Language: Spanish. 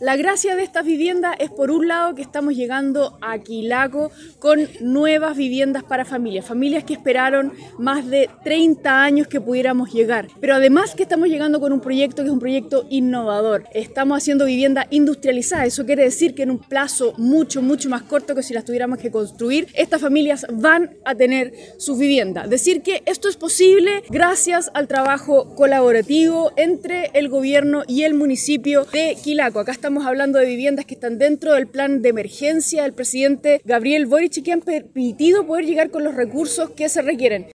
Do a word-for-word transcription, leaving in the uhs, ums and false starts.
La gracia de estas viviendas es, por un lado, que estamos llegando a Quilaco con nuevas viviendas para familias, familias que esperaron más de treinta años que pudiéramos llegar, pero además que estamos llegando con un proyecto que es un proyecto innovador. Estamos haciendo vivienda industrializada, eso quiere decir que en un plazo mucho, mucho más corto que si las tuviéramos que construir, estas familias van a tener sus viviendas. Decir que esto es posible gracias al trabajo colaborativo entre el gobierno y el municipio de Quilaco. Acá estamos hablando de viviendas que están dentro del plan de emergencia del presidente Gabriel Boric y que han permitido poder llegar con los recursos que se requieren.